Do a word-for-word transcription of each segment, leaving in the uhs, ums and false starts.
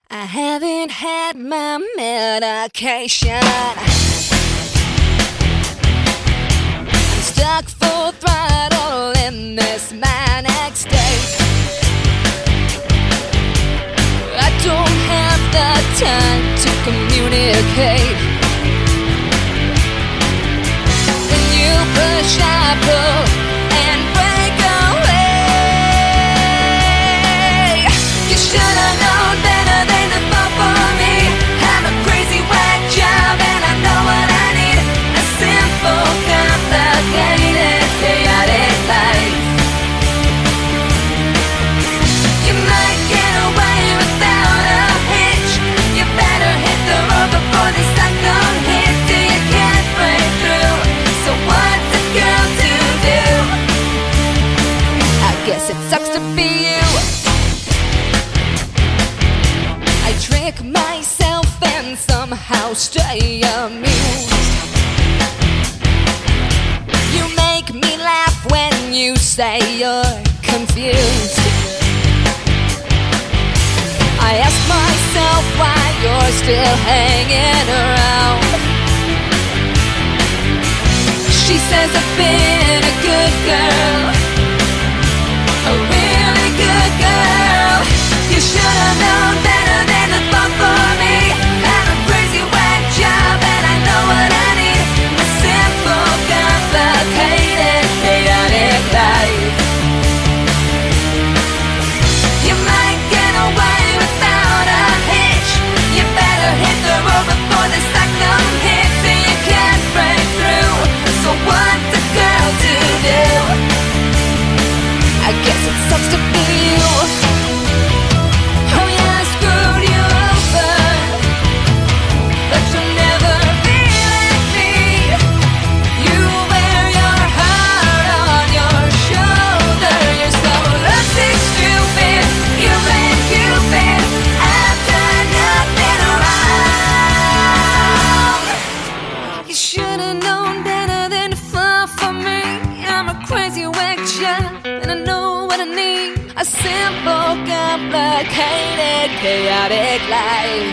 I haven't had my medication. I'm stuck full throttle in this manic state. I don't have the time to communicate. When you push, I pull and break away. You should have known better than to fall for me. I'm a crazy whack job and I know what I need. A simple, complicated, chaotic life. You might get away without a hitch. You better hit the road before the sun don't hit till you can't break through. So what's a girl to do? I guess it sucks to be you. I trick myself and somehow stay amused. You make me laugh when you say you're confused. I ask myself why you're still hanging around. She says I've been a good girl, a really good girl. You should have known better than to fall for me. I'm a crazy whack job and I know what I need. A simple, complicated, chaotic life. You might get away without a hitch. You better hit the road before the cyclone hits and you can't break through. So what's a girl to do? I guess it sucks to be you. Oh yeah, I screwed you over, but you'll never be like me. You wear your heart on your shoulder. You're so lovesick, stupid. You blame Cupid. I've done nothing wrong. You should have known better than to fall for me. I'm a crazy whack job and I know what I need. A simple, complicated, chaotic life.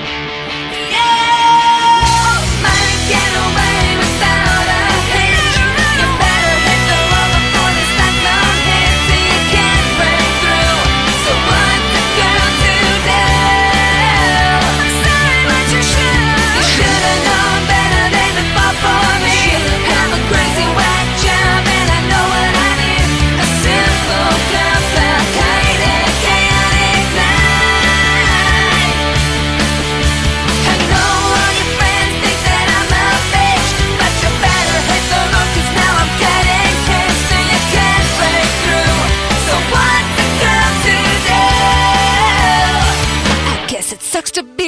Yeah! Might get away without a hitch. You better hit the road before the cyclone hits and you can't break through. So what's a girl to do? I'm sorry, but you should. You should have known better than to fall for me. I'm a crazy whack job and I know what I need. A simple, complicated, chaotic life. I know all your friends think that I'm a bitch, but you better hit the road 'cause now I'm getting pissed and you can't break through. So what's a girl to do? I guess it sucks to be